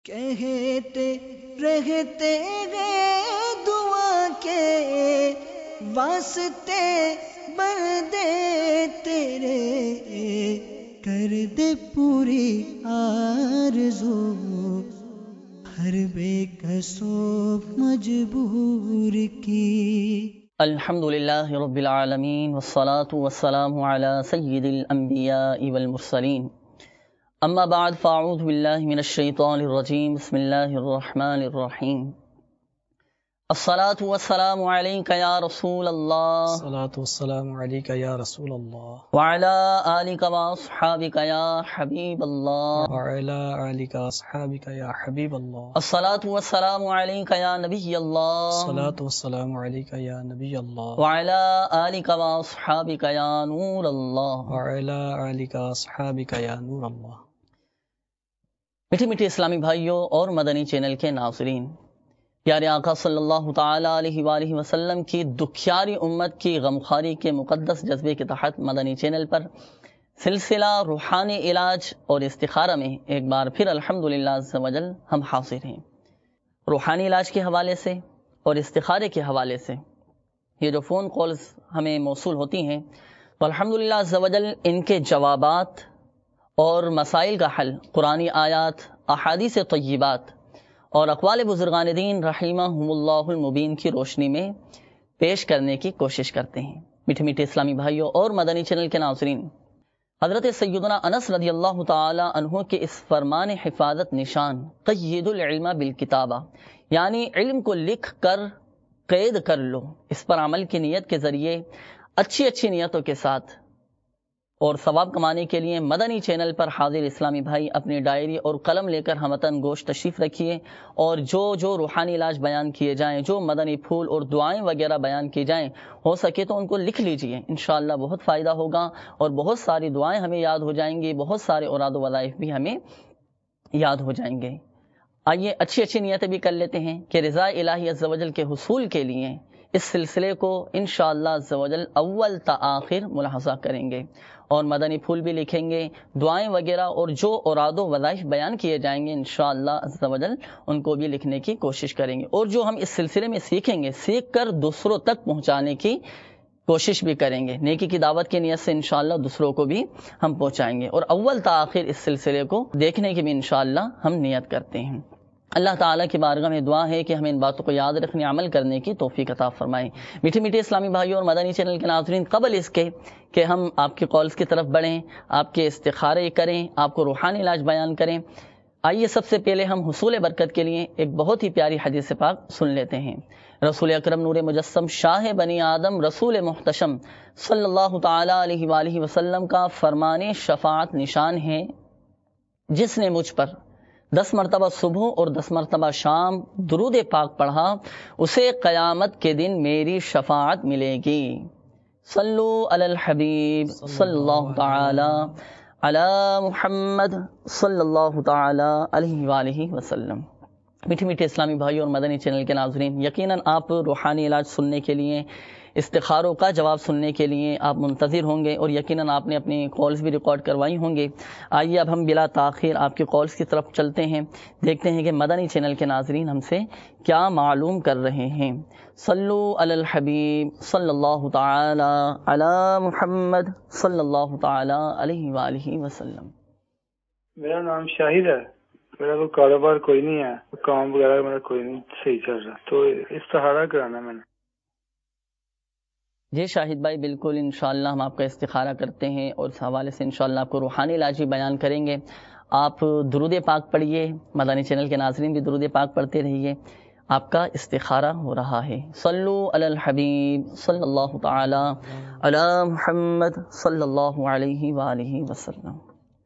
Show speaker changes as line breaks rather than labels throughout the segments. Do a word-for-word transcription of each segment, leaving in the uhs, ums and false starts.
کہتے رہتے گئے دعا کے واسطے بندے تیرے، کر دے پوری آرزو ہر بے کسو مجبور کی۔
الحمد للہ رب العالمین والصلاة والسلام علی سید الانبیاء والمرسلین، اما بعد فاعوذ باللہ من الشیطان الرجیم، بسم اللہ الرحمن الرحیم۔ الصلاة والسلام علیک یا رسول اللہ،
الصلاة والسلام علیک یا رسول اللہ،
وعلی آلک واصحابک یا حبیب اللہ،
وعلی آلک واصحابک یا حبیب اللہ،
الصلاة والسلام علیک یا نبی اللہ،
الصلاة والسلام علیک یا نبی اللہ،
وعلی آلک واصحابک یا نور اللہ،
وعلی آلک واصحابک یا نور اللہ۔
میٹھے میٹھے اسلامی بھائیوں اور مدنی چینل کے ناظرین، پیارے آقا صلی اللہ تعالی علیہ وآلہ وسلم کی دکھیاری امت کی غمخواری کے مقدس جذبے کے تحت مدنی چینل پر سلسلہ روحانی علاج اور استخارہ میں ایک بار پھر الحمدللہ عز و جل ہم حاضر ہیں۔ روحانی علاج کے حوالے سے اور استخارے کے حوالے سے یہ جو فون کالز ہمیں موصول ہوتی ہیں تو الحمدللہ عز و جل ان کے جوابات اور مسائل کا حل قرآنی آیات، احادیث طیبات اور اقوال بزرگان دین رحمہم اللہ المبین کی روشنی میں پیش کرنے کی کوشش کرتے ہیں۔ میٹھے میٹھے اسلامی بھائیوں اور مدنی چینل کے ناظرین، حضرت سیدنا انس رضی اللہ تعالی عنہ کے اس فرمان حفاظت نشان قید العلم بالکتابہ، یعنی علم کو لکھ کر قید کر لو، اس پر عمل کی نیت کے ذریعے اچھی اچھی نیتوں کے ساتھ اور ثواب کمانے کے لیے مدنی چینل پر حاضر اسلامی بھائی اپنی ڈائری اور قلم لے کر ہمتن گوش تشریف رکھیے، اور جو جو روحانی علاج بیان کیے جائیں، جو مدنی پھول اور دعائیں وغیرہ بیان کی جائیں، ہو سکے تو ان کو لکھ لیجئے، انشاءاللہ بہت فائدہ ہوگا اور بہت ساری دعائیں ہمیں یاد ہو جائیں گی، بہت سارے اوراد و وظائف بھی ہمیں یاد ہو جائیں گے۔ آئیے اچھی اچھی نیتیں بھی کر لیتے ہیں کہ رضا الہی عز و جل کے حصول کے لیے اس سلسلے کو انشاءاللہ عز و جل اول تا آخر ملاحظہ کریں گے، اور مدنی پھول بھی لکھیں گے، دعائیں وغیرہ اور جو اوراد و وظائف بیان کیے جائیں گے انشاءاللہ عز و جل ان کو بھی لکھنے کی کوشش کریں گے، اور جو ہم اس سلسلے میں سیکھیں گے سیکھ کر دوسروں تک پہنچانے کی کوشش بھی کریں گے، نیکی کی دعوت کی نیت سے انشاءاللہ دوسروں کو بھی ہم پہنچائیں گے، اور اول تا آخر اس سلسلے کو دیکھنے کی بھی انشاءاللہ ہم نیت کرتے ہیں۔ اللہ تعالیٰ کی بارگاہ میں دعا ہے کہ ہمیں ان باتوں کو یاد رکھنے، عمل کرنے کی توفیق عطا فرمائے۔ میٹھے میٹھے اسلامی بھائیوں اور مدنی چینل کے ناظرین، قبل اس کے کہ ہم آپ کے کالز کی طرف بڑھیں، آپ کے استخارے کریں، آپ کو روحانی علاج بیان کریں، آئیے سب سے پہلے ہم حصول برکت کے لیے ایک بہت ہی پیاری حدیث پاک سن لیتے ہیں۔ رسول اکرم نور مجسم شاہ بنی آدم رسول محتشم صلی اللہ تعالی علیہ وآلہ وسلم کا فرمان شفاعت نشان ہے، جس نے مجھ پر دس مرتبہ صبح اور دس مرتبہ شام درود پاک پڑھا، اسے قیامت کے دن میری شفاعت ملے گی۔ صلو علی الحبیب صلی اللہ تعالی علی محمد صلی اللہ تعالی علیہ وآلہ وسلم۔ میٹھے میٹھے اسلامی بھائی اور مدنی چینل کے ناظرین، یقیناً آپ روحانی علاج سننے کے لیے، استخاروں کا جواب سننے کے لیے آپ منتظر ہوں گے، اور یقیناً آپ نے اپنی کالز بھی ریکارڈ کروائی ہوں گے۔ آئیے اب ہم بلا تاخیر آپ کی کالز کی طرف چلتے ہیں، دیکھتے ہیں کہ مدنی چینل کے ناظرین ہم سے کیا معلوم کر رہے ہیں۔ صلو علی الحبیب صلی اللہ تعالی علی محمد صلی اللہ تعالی علیہ وآلہ وسلم۔
میرا نام شاہد ہے، میرا کوئی کاروبار کوئی نہیں ہے، کام وغیرہ میرا کوئی نہیں صحیح چل رہا، تو استخارہ کرانا میں نے۔
جی شاہد بھائی، بالکل انشاءاللہ ہم آپ کا استخارہ کرتے ہیں، اور اس حوالے سے انشاءاللہ آپ کو روحانی علاج بھی بیان کریں گے۔ آپ درود پاک پڑھیے، مدنی چینل کے ناظرین بھی درود پاک پڑھتے رہیے، آپ کا استخارہ ہو رہا ہے۔ صلو علی الحبیب صلی اللہ تعالی علی محمد صلی اللہ علیہ وآلہ وسلم۔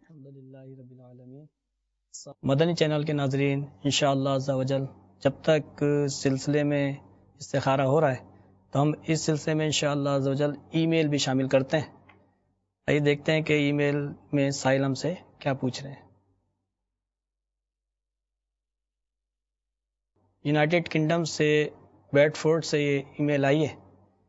مدنی چینل کے ناظرین، انشاءاللہ عز و جل جب تک سلسلے میں استخارہ ہو رہا ہے تو ہم اس سلسلے میں انشاءاللہ عز و جل ای میل بھی شامل کرتے ہیں۔ آئیے دیکھتے ہیں کہ ای میل میں سائل ہم سے کیا پوچھ رہے ہیں۔ یونائٹڈ کنگڈم سے بیڈ فورڈ سے یہ ای میل آئی ہے،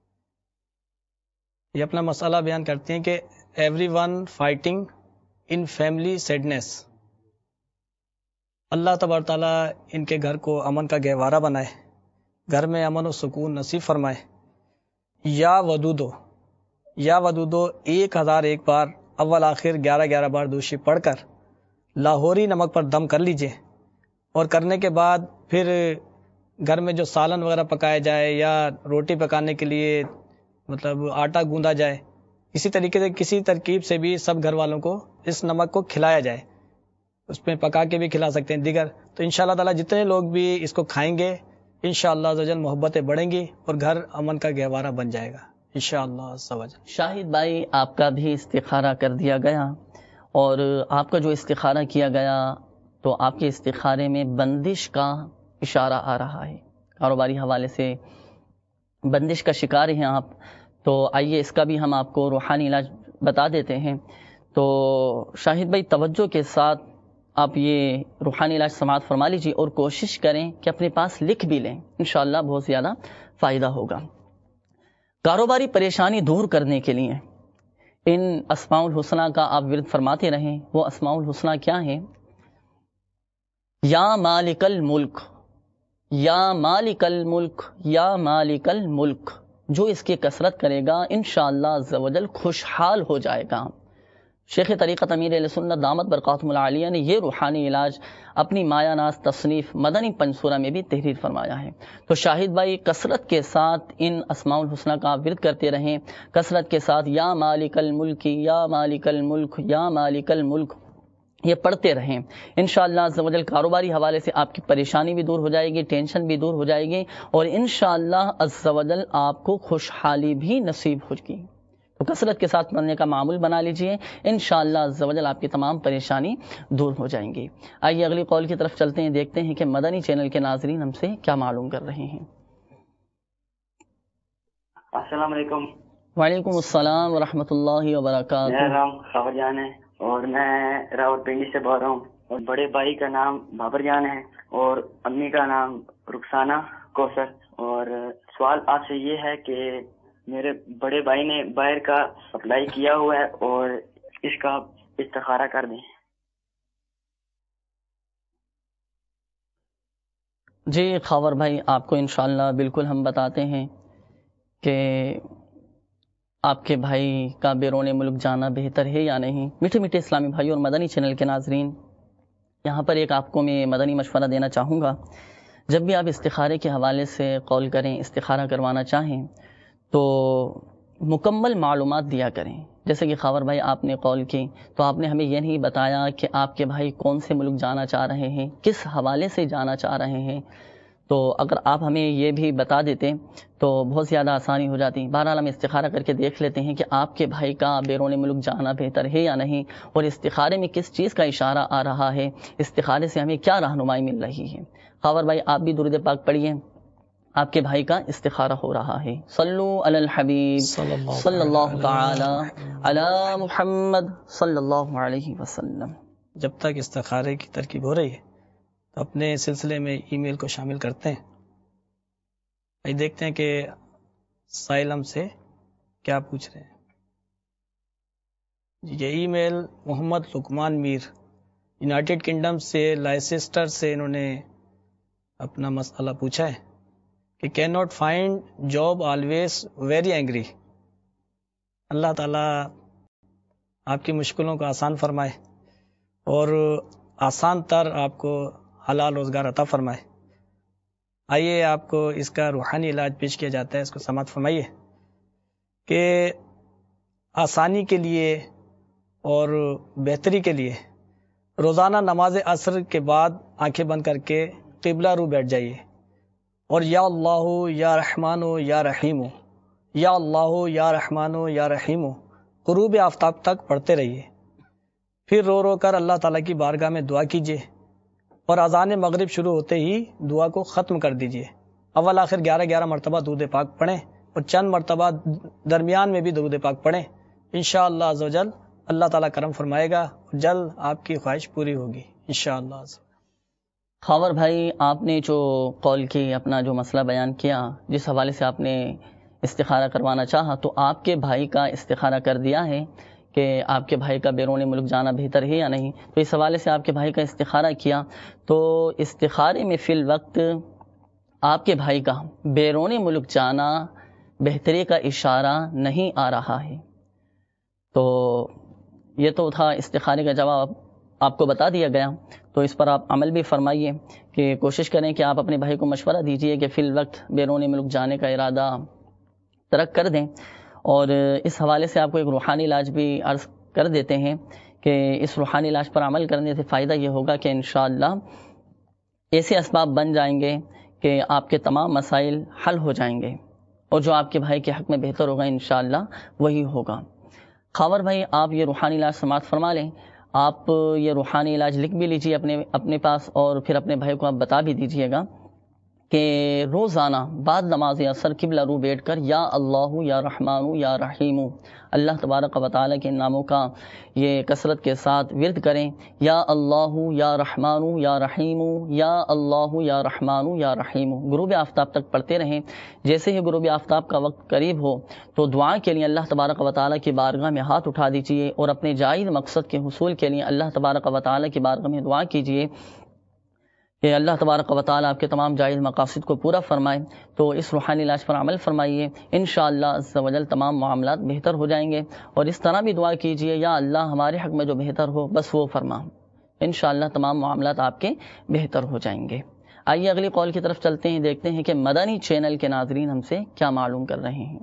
یہ اپنا مسئلہ بیان کرتے ہیں کہ everyone fighting in family sadness, اللہ تبارک تعالیٰ ان کے گھر کو امن کا گہوارہ بنائے، گھر میں امن و سکون نصیب فرمائے۔ یا ودودو یا ودودو ایک ہزار ایک بار اول آخر گیارہ گیارہ بار دوشی پڑھ کر لاہوری نمک پر دم کر لیجئے، اور کرنے کے بعد پھر گھر میں جو سالن وغیرہ پکایا جائے یا روٹی پکانے کے لیے مطلب آٹا گوندا جائے، اسی طریقے سے کسی ترکیب سے بھی سب گھر والوں کو اس نمک کو کھلایا جائے، اس میں پکا کے بھی کھلا سکتے ہیں دیگر، تو انشاءاللہ تعالیٰ جتنے لوگ بھی اس کو کھائیں گے انشاءاللہ عز و جل محبتیں بڑھیں گی اور گھر امن کا گہوارہ بن جائے گا انشاءاللہ عز و جل۔
شاہد بھائی، آپ کا بھی استخارہ کر دیا گیا، اور آپ کا جو استخارہ کیا گیا تو آپ کے استخارے میں بندش کا اشارہ آ رہا ہے، کاروباری حوالے سے بندش کا شکار ہیں آپ، تو آئیے اس کا بھی ہم آپ کو روحانی علاج بتا دیتے ہیں۔ تو شاہد بھائی توجہ کے ساتھ آپ یہ روحانی علاج سماعت فرما لیجیے اور کوشش کریں کہ اپنے پاس لکھ بھی لیں، انشاءاللہ بہت زیادہ فائدہ ہوگا۔ کاروباری پریشانی دور کرنے کے لیے ان اسماء الحسنہ کا آپ ورد فرماتے رہیں۔ وہ اسماء الحسنہ کیا ہیں؟ یا مالک الملک، یا مالک الملک، یا مالک الملک، جو اس کی کثرت کرے گا انشاءاللہ عز و جل خوشحال ہو جائے گا۔ شیخ طریقت امیر اہل سنت دامت برکاتہم العالیہ نے یہ روحانی علاج اپنی مایہ ناز تصنیف مدنی پنسورہ میں بھی تحریر فرمایا ہے۔ تو شاہد بھائی کثرت کے ساتھ ان اسماء الحسنہ کا آپ ورد کرتے رہیں، کثرت کے ساتھ یا مالک الملک، یا مالک الملک، یا مالک الملک یہ پڑھتے رہیں، انشاءاللہ عز و جل کاروباری حوالے سے آپ کی پریشانی بھی دور ہو جائے گی، ٹینشن بھی دور ہو جائے گی، اور انشاءاللہ عز و جل آپ کو خوشحالی بھی نصیب ہوگی۔ تو کثرت کے ساتھ پڑھنے کا معمول بنا لیجئے، انشاءاللہ عز و جل آپ کی تمام پریشانی دور ہو جائیں گی۔ آئیے اگلی قول کی طرف چلتے ہیں، دیکھتے ہیں کہ مدنی چینل کے ناظرین ہم سے کیا معلوم کر رہے ہیں۔
السلام علیکم۔
وعلیکم السلام ورحمۃ اللہ وبرکاتہ۔
میرا نام خاور جان ہے اور میں راول پنڈی سے بول رہا ہوں، اور بڑے بھائی کا نام بابر جان ہے اور امی کا نام رخسانہ کوثر۔ اور سوال آپ سے یہ ہے کہ میرے بڑے بھائی نے باہر کا اپلائی کیا ہوا ہے اور اس کا استخارہ کر دیں۔
جی خاور بھائی، آپ کو انشاءاللہ بالکل ہم بتاتے ہیں کہ آپ کے بھائی کا بیرون ملک جانا بہتر ہے یا نہیں۔ میٹھے میٹھے اسلامی بھائی اور مدنی چینل کے ناظرین، یہاں پر ایک آپ کو میں مدنی مشورہ دینا چاہوں گا۔ جب بھی آپ استخارے کے حوالے سے قول کریں، استخارہ کروانا چاہیں تو مکمل معلومات دیا کریں۔ جیسے کہ خاور بھائی آپ نے قول کی تو آپ نے ہمیں یہ نہیں بتایا کہ آپ کے بھائی کون سے ملک جانا چاہ رہے ہیں، کس حوالے سے جانا چاہ رہے ہیں، تو اگر آپ ہمیں یہ بھی بتا دیتے تو بہت زیادہ آسانی ہو جاتی۔ بہرحال ہم استخارہ کر کے دیکھ لیتے ہیں کہ آپ کے بھائی کا بیرون ملک جانا بہتر ہے یا نہیں، اور استخارے میں کس چیز کا اشارہ آ رہا ہے، استخارے سے ہمیں کیا رہنمائی مل رہی ہے۔ خاور بھائی آپ بھی درود پاک پڑھیے، آپ کے بھائی کا استخارہ ہو رہا ہے۔ صلو علی الحبیب صلی اللہ تعالی علی محمد صلی اللہ علیہ وسلم۔
جب تک استخارے کی ترکیب ہو رہی ہے تو اپنے سلسلے میں ای میل کو شامل کرتے ہیں۔ آئیے دیکھتے ہیں کہ سائل ہم سے کیا پوچھ رہے ہیں۔ یہ ای میل محمد لقمان میر یونائٹڈ کنگڈم سے لائسسٹر سے انہوں نے اپنا مسئلہ پوچھا ہے کہ can not find job always very angry. اللہ تعالیٰ آپ کی مشکلوں کو آسان فرمائے اور آسان تر آپ کو حلال روزگار عطا فرمائے۔ آئیے آپ کو اس کا روحانی علاج پیش کیا جاتا ہے، اس کو سماعت فرمائیے کہ آسانی کے لیے اور بہتری کے لیے روزانہ نماز عصر کے بعد آنکھیں بند کر کے قبلہ رو بیٹھ جائیے اور یا اللہ یا رحمان یا رحیم، یا اللہ یا رحمان یا رحیم غروب آفتاب تک پڑھتے رہیے۔ پھر رو رو کر اللہ تعالیٰ کی بارگاہ میں دعا کیجیے اور اذان مغرب شروع ہوتے ہی دعا کو ختم کر دیجیے۔ اول آخر گیارہ گیارہ مرتبہ درود پاک پڑھیں اور چند مرتبہ درمیان میں بھی درود پاک پڑھیں۔ انشاءاللہ عز و جل اللہ تعالیٰ کرم فرمائے گا، جلد آپ کی خواہش پوری ہوگی انشاءاللہ عز و جل۔
خاور بھائی آپ نے جو قول کی اپنا جو مسئلہ بیان کیا، جس حوالے سے آپ نے استخارہ کروانا چاہا، تو آپ کے بھائی کا استخارہ کر دیا ہے کہ کہ آپ کے بھائی کا بیرون ملک جانا بہتر ہے یا نہیں، تو اس حوالے سے آپ کے بھائی کا استخارہ کیا، تو استخارے میں فی الوقت آپ کے بھائی کا بیرون ملک جانا بہتری کا اشارہ نہیں آ رہا ہے۔ تو یہ تو تھا استخارے کا جواب، آپ کو بتا دیا گیا، تو اس پر آپ عمل بھی فرمائیے کہ کوشش کریں کہ آپ اپنے بھائی کو مشورہ دیجئے کہ فی الوقت بیرون ملک جانے کا ارادہ ترک کر دیں۔ اور اس حوالے سے آپ کو ایک روحانی علاج بھی عرض کر دیتے ہیں کہ اس روحانی علاج پر عمل کرنے سے فائدہ یہ ہوگا کہ انشاءاللہ ایسے اسباب بن جائیں گے کہ آپ کے تمام مسائل حل ہو جائیں گے، اور جو آپ کے بھائی کے حق میں بہتر ہوگا انشاءاللہ وہی ہوگا۔ خاور بھائی، آپ یہ روحانی علاج سماعت فرما لیں، آپ یہ روحانی علاج لکھ بھی لیجیے اپنے اپنے پاس، اور پھر اپنے بھائی کو آپ بتا بھی دیجیے گا کہ روزانہ بعد نماز عصر قبلہ رو بیٹھ کر یا اللہ یا رحمان یا رحیم، اللہ تبارک و تعالیٰ کے ناموں کا یہ کثرت کے ساتھ ورد کریں، یا اللہ یا رحمان یا رحیم، یا اللہ یا رحمان یا رحیم، غروب آفتاب تک پڑھتے رہیں۔ جیسے ہی غروب آفتاب کا وقت قریب ہو تو دعا کے لیے اللہ تبارک و تعالیٰ کی بارگاہ میں ہاتھ اٹھا دیجیے، اور اپنے جائز مقصد کے حصول کے لیے اللہ تبارک و تعالیٰ کی بارگاہ میں دعا کیجیے کہ اللہ تبارک و تعالیٰ آپ کے تمام جائز مقاصد کو پورا فرمائے۔ تو اس روحانی علاج پر عمل فرمائیے، انشاءاللہ عز و جل تمام معاملات بہتر ہو جائیں گے۔ اور اس طرح بھی دعا کیجیے، یا اللہ ہمارے حق میں جو بہتر ہو بس وہ فرما، انشاءاللہ تمام معاملات آپ کے بہتر ہو جائیں گے۔ آئیے اگلی قول کی طرف چلتے ہیں، دیکھتے ہیں کہ مدنی چینل کے ناظرین ہم سے کیا معلوم کر رہے ہیں۔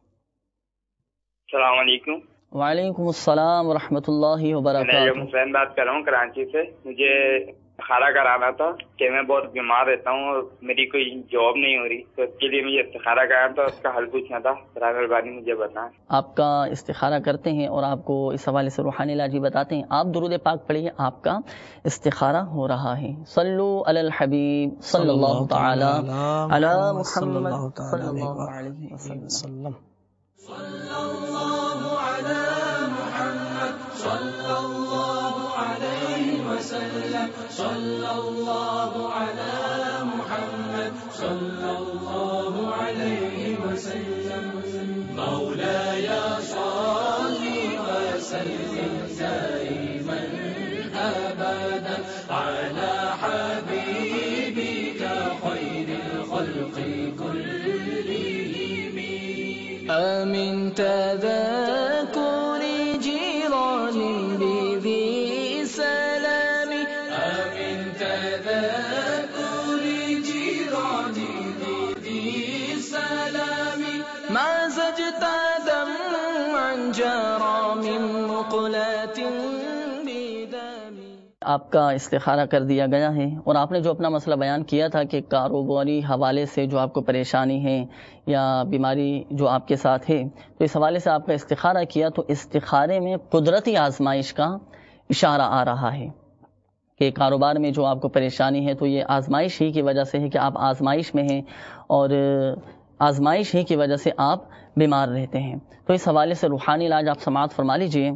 السلام علیکم۔
وعلیکم السلام ورحمۃ اللہ وبرکاتہ۔
میں حسین بات کر رہا ہوں کراچی سے۔ مجھے استخارہ کرانا تھا کہ میں بہت بیمار رہتا ہوں اور میری کوئی جاب نہیں ہو رہی، تو اس کے لیے مجھے استخارہ کرانا تھا، اس کا حل پوچھنا تھا، برائے مہربانی مجھے بتائیں۔
آپ کا استخارہ کرتے ہیں اور آپ کو اس حوالے سے روحانی علاج بھی بتاتے ہیں۔ آپ درود پاک پڑھیے، آپ کا استخارہ ہو رہا ہے۔ صلو علی الحبیب صلی اللہ تعالی علی محمد صلی اللہ علیہ وسلم۔ صلی اللہ علی محمد صلی اللہ علیہ وسلم، صلی اللہ علی محمد صلی اللہ علیہ وسلم، مولاي صل وسلم دائما ابدا على حبيبك خير الخلق كلهم، آمن تذكر جيران بذي سلام، آمن تذكر جيران بذي سلام، ما زجت دمعا جرى من مقلات بدم۔ آپ کا استخارہ کر دیا گیا ہے، اور آپ نے جو اپنا مسئلہ بیان کیا تھا کہ کاروباری حوالے سے جو آپ کو پریشانی ہے یا بیماری جو آپ کے ساتھ ہے، تو اس حوالے سے آپ کا استخارہ کیا، تو استخارے میں قدرتی آزمائش کا اشارہ آ رہا ہے کہ کاروبار میں جو آپ کو پریشانی ہے تو یہ آزمائش ہی کی وجہ سے ہے کہ آپ آزمائش میں ہیں، اور آزمائش ہی کی وجہ سے آپ بیمار رہتے ہیں۔ تو اس حوالے سے روحانی علاج آپ سماعت فرما لیجئے۔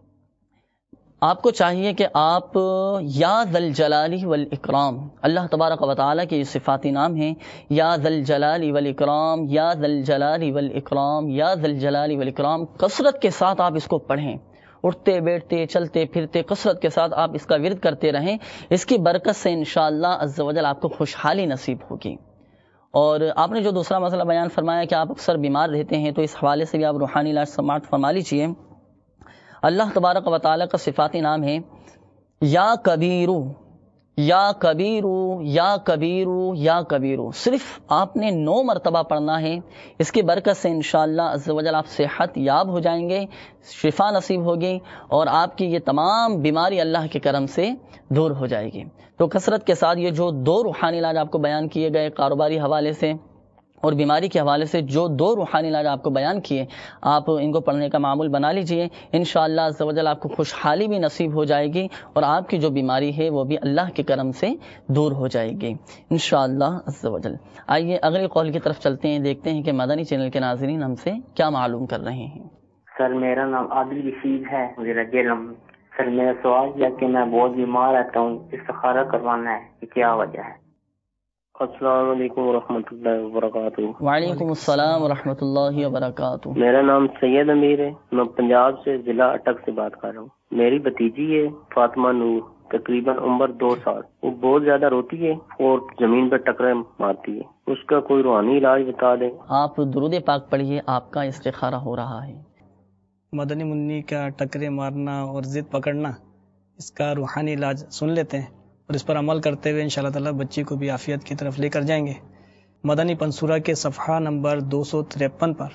آپ کو چاہیے کہ آپ یا ذل جلال والاکرام، اللہ تبارک و تعالیٰ کے صفاتی نام ہیں، یا ذل جلال والاکرام، یا ذل جلال والاکرام، یا ذل جلال والاکرام، کثرت کے ساتھ آپ اس کو پڑھیں، اٹھتے بیٹھتے چلتے پھرتے کثرت کے ساتھ آپ اس کا ورد کرتے رہیں۔ اس کی برکت سے انشاءاللہ عز و جل آپ کو خوشحالی نصیب ہوگی۔ اور آپ نے جو دوسرا مسئلہ بیان فرمایا کہ آپ اکثر بیمار رہتے ہیں، تو اس حوالے سے بھی آپ روحانی علاج سماعت فرما لیجیے۔ اللہ تبارک و تعالیٰ کا صفاتی نام ہے یا کبیرو، یا کبیرو، یا کبیرو، یا کبیرو، صرف آپ نے نو مرتبہ پڑھنا ہے۔ اس کی برکت سے انشاءاللہ عز و جل آپ صحت یاب ہو جائیں گے، شفا نصیب ہوگی، اور آپ کی یہ تمام بیماری اللہ کے کرم سے دور ہو جائے گی۔ تو کثرت کے ساتھ یہ جو دو روحانی علاج آپ کو بیان کیے گئے، کاروباری حوالے سے اور بیماری کے حوالے سے جو دو روحانی علاج آپ کو بیان کیے، آپ ان کو پڑھنے کا معمول بنا لیجئے۔ انشاءاللہ عز و جل آپ کو خوشحالی بھی نصیب ہو جائے گی، اور آپ کی جو بیماری ہے وہ بھی اللہ کے کرم سے دور ہو جائے گی انشاءاللہ عز و جل۔ آئیے اگلی قول کی طرف چلتے ہیں، دیکھتے ہیں کہ مدنی چینل کے ناظرین ہم سے کیا معلوم کر رہے ہیں۔
سر میرا نام عادل رشید ہے، میرا جرم۔ سر میرا سوال یہ کہ میں بہت بیمار رہتا ہوں، استخارہ کروانا ہے کہ کیا وجہ ہے؟
السلام علیکم ورحمۃ اللہ وبرکاتہ۔
وعلیکم السلام ورحمۃ اللہ وبرکاتہ۔
میرا نام سید امیر ہے، میں پنجاب سے ضلع اٹک سے بات کر رہا ہوں۔ میری بھتیجی ہے فاطمہ نور، تقریباً عمر دو سال۔ وہ بہت زیادہ روتی ہے اور زمین پہ ٹکرے مارتی ہے، اس کا کوئی روحانی علاج بتا دیں۔
آپ درود پاک پڑھیے، آپ کا استخارہ ہو رہا ہے۔
مدنی منی کا ٹکرے مارنا اور ضد پکڑنا، اس کا روحانی علاج سن لیتے ہیں اور اس پر عمل کرتے ہوئے انشاءاللہ تعالی بچی کو بھی عافیت کی طرف لے کر جائیں گے۔ مدنی پنسورہ کے صفحہ نمبر دو سو تریپن پر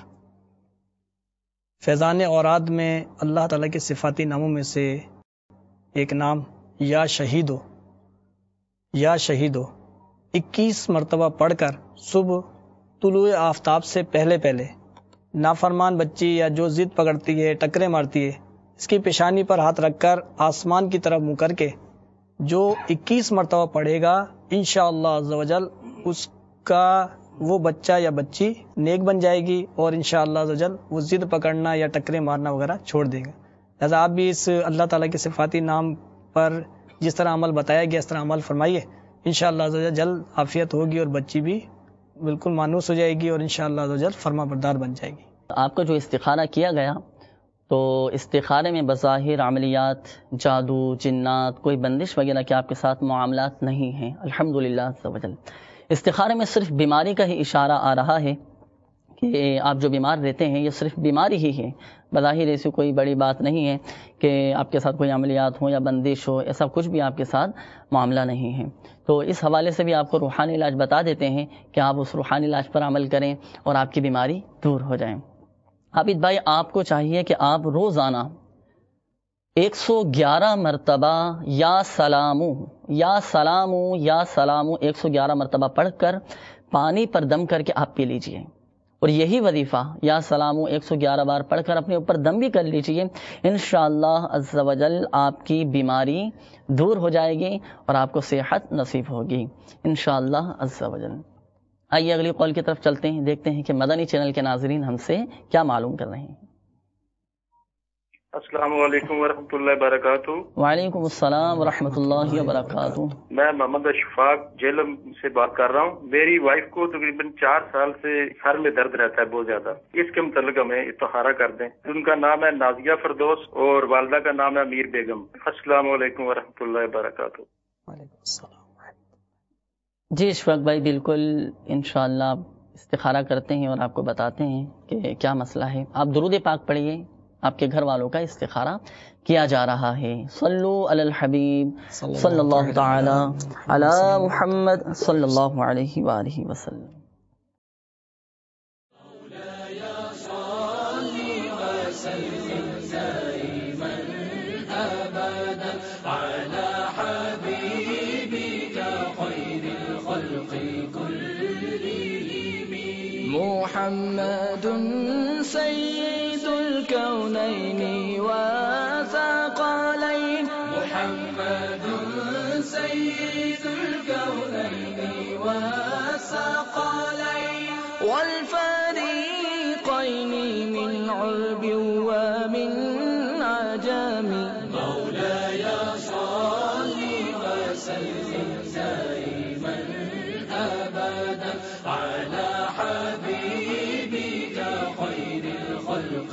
فیضان اوراد میں اللہ تعالیٰ کے صفاتی ناموں میں سے ایک نام یا شہیدو یا شہیدو اکیس مرتبہ پڑھ کر صبح طلوع آفتاب سے پہلے پہلے نافرمان بچی یا جو ضد پکڑتی ہے، ٹکرے مارتی ہے، اس کی پیشانی پر ہاتھ رکھ کر آسمان کی طرف منہ کر کے جو اکیس مرتبہ پڑھے گا انشاءاللہ عز و جل اس کا وہ بچہ یا بچی نیک بن جائے گی اور انشاءاللہ عز و جل وہ ضد پکڑنا یا ٹکرے مارنا وغیرہ چھوڑ دے گا۔ لہٰذا آپ بھی اس اللہ تعالیٰ کے صفاتی نام پر جس طرح عمل بتایا گیا اس طرح عمل فرمائیے، انشاءاللہ عز و جل جلد عافیت ہوگی اور بچی بھی بالکل مانوس ہو جائے گی اور انشاءاللہ عز و جل فرما بردار بن جائے گی۔
آپ کا جو استخارہ کیا گیا تو استخارے میں بظاہر عملیات، جادو، جنات، کوئی بندش وغیرہ کے آپ کے ساتھ معاملات نہیں ہیں الحمدللہ عز و جل۔ استخارے میں صرف بیماری کا ہی اشارہ آ رہا ہے کہ آپ جو بیمار رہتے ہیں یہ صرف بیماری ہی ہے، بظاہر ایسی کوئی بڑی بات نہیں ہے کہ آپ کے ساتھ کوئی عملیات ہوں یا بندش ہو، ایسا کچھ بھی آپ کے ساتھ معاملہ نہیں ہے۔ تو اس حوالے سے بھی آپ کو روحانی علاج بتا دیتے ہیں کہ آپ اس روحانی علاج پر عمل کریں اور آپ کی بیماری دور ہو جائیں۔ عابد بھائی، آپ کو چاہیے کہ آپ روزانہ ایک سو گیارہ مرتبہ یا سلامو یا سلامو یا سلامو ایک سو گیارہ مرتبہ پڑھ کر پانی پر دم کر کے آپ پی لیجئے، اور یہی وظیفہ یا سلامو ایک سو گیارہ بار پڑھ کر اپنے اوپر دم بھی کر لیجئے، انشاءاللہ عز و جل آپ کی بیماری دور ہو جائے گی اور آپ کو صحت نصیب ہوگی انشاءاللہ عز و جل۔ آئیے اگلی قول کی طرف چلتے ہیں، دیکھتے ہیں کہ مدنی چینل کے ناظرین ہم سے کیا معلوم کر رہے ہیں۔
السلام علیکم ورحمۃ اللہ وبرکاتہ۔
وعلیکم السلام ورحمۃ اللہ وبرکاتہ۔
میں محمد اشفاق جیلم سے بات کر رہا ہوں۔ میری وائف کو تقریباً چار سال سے سر میں درد رہتا ہے بہت زیادہ، اس کے متعلق ہمیں استخارہ کر دیں۔ ان کا نام ہے نازیہ فردوس اور والدہ کا نام ہے امیر بیگم۔ السلام علیکم ورحمۃ اللہ وبرکاتہ۔
وعلیکم السلام۔
جی اشفاق بھائی، بالکل انشاءاللہ آپ استخارہ کرتے ہیں اور آپ کو بتاتے ہیں کہ کیا مسئلہ ہے۔ آپ درود پاک پڑھیے، آپ کے گھر والوں کا استخارہ کیا جا رہا ہے۔ صلو علی الحبیب صلی اللہ تعالی علی محمد صلی اللہ علیہ وآلہ وسلم۔
محمد سید الكونین والثقلین، محمد سید الكونین والثقلین والفریقین من عرب ومن عجم، مولاي صل وسلم دائما ابدا على حبيبك خير الخلق